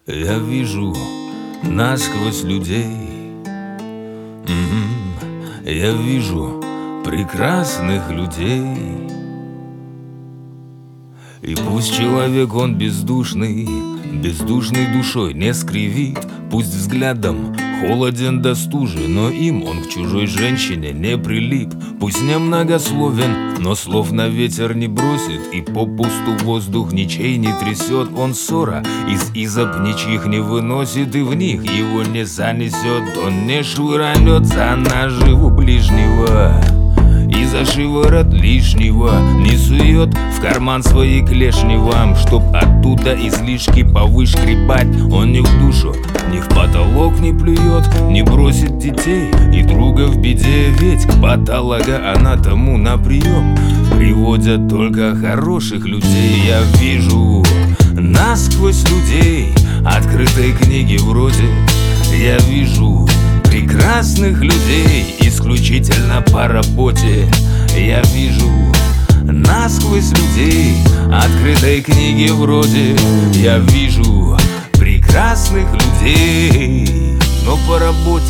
Я вижу насквозь людей. Я вижу прекрасных людей. И пусть человек он бездушный, бездушной душой не скривит, пусть взглядом холоден да стужен, но им он к чужой женщине не прилип. Пусть немногословен, но слов на ветер не бросит, и попусту воздух ничей не трясет. Он ссора из изоб ничьих не выносит, и в них его не занесет. Он не швырнет за наживу ближнего и за шиворот лишнего не сует в карман свои клешни вам, чтоб оттуда излишки повышкребать. Он ни в душу, ни в потолок не плюет, не бросит детей и друга в беде. Ведь к патологоанатому на прием приводят только хороших людей. Я вижу насквозь людей открытой книги вроде. Я вижу прекрасных людей исключительно по работе. Я вижу насквозь людей открытой книги вроде. Я вижу прекрасных людей, но по работе.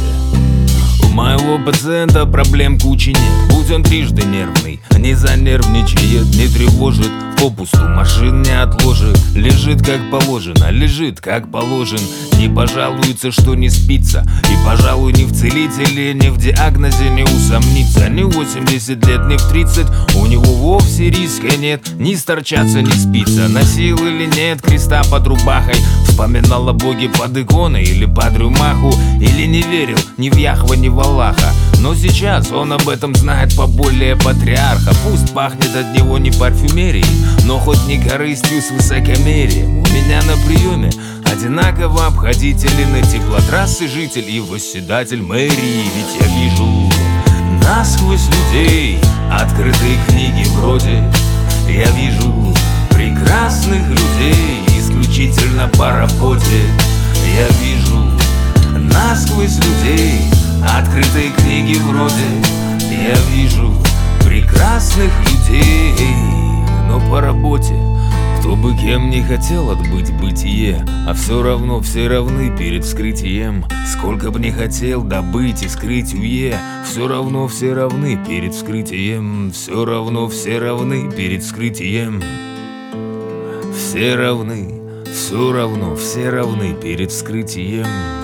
У моего пациента проблем кучи нет, будь он трижды нервный, не занервничает, не тревожит, попусту машин не отложит. Лежит как положено, лежит как положен, не пожалуется, что не спится. И, пожалуй, ни в целителе, ни в диагнозе не усомнится. Ни в 80 лет, ни в 30 у него вовсе риска нет. Ни сторчаться, ни спиться, носил или нет креста под рубахой, вспоминал о Боге под иконой или под рюмаху, или не верил ни в Яхве, ни в Аллаха. Но сейчас он об этом знает поболее патриарха. Пусть пахнет от него не парфюмерией, но хоть не корыстью с высокомерием. У меня на приеме одинаково обходителен и теплотрассы житель, и восседатель мэрии. Ведь я вижу насквозь людей открытые книги вроде. Я вижу прекрасных людей исключительно по работе. Я вижу насквозь людей открытые книги вроде. Я вижу прекрасных людей, но по работе. Кто бы кем не хотел отбыть бытие, а все равно все равны перед вскрытием. Сколько бы не хотел добыть и скрыть уе, все равно все равны перед вскрытием. Все равно все равны перед вскрытием. Все равны, все равно все равны перед вскрытием.